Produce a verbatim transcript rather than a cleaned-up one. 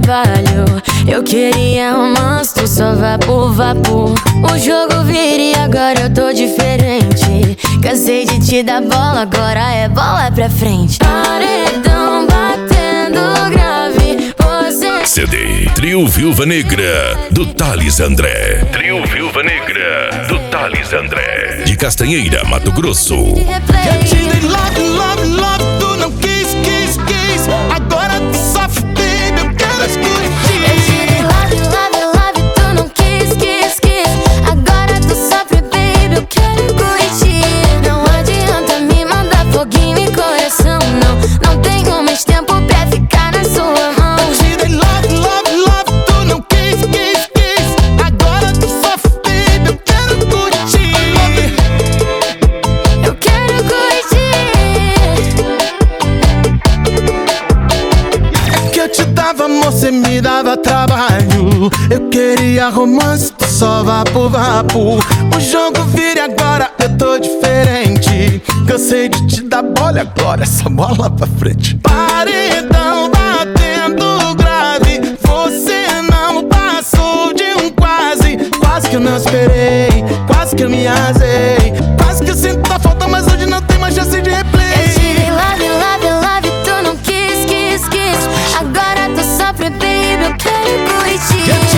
trabalho. Eu queria romance, tu só vapor, vapor. O jogo vira e agora eu tô diferente. Cansei de te dar bola, agora é bola pra frente. Paredão batendo grave, você... C D Trio Viúva Negra, do Thales André. Trio Viúva Negra, do Thales André, de Castanheira, Mato Grosso. Eu te dei love, love, love, tu não quis, quis, quis. Agora tu sofre, baby, eu quero curtir. Eu te dei love, love, love, tu não quis, quis, quis. Agora tu sofre, baby, eu quero curtir. Não adianta me mandar foguinho e coração, não. Não tenho mais tempo pra ficar na sua mão. Eu te dei love, love, love, tu não quis, quis, quis. Agora tu sofre, baby, eu quero curtir. Eu quero curtir. É que eu te dava amor, cê me dava trabalho. Eu queria romance, tu só vapo, vapo. O jogo vira e agora eu tô diferente. Cansei de te dar bola, agora essa bola pra frente. Paredão batendo grave, você não passou de um quase. Quase que eu não esperei, quase que eu me arrasei. Quase que eu sinto a falta, mas hoje não tem mais chance de replay. Eu te dei love, love, love, tu não quis, quis, quis. Agora tu sofre, baby, eu quero curtir.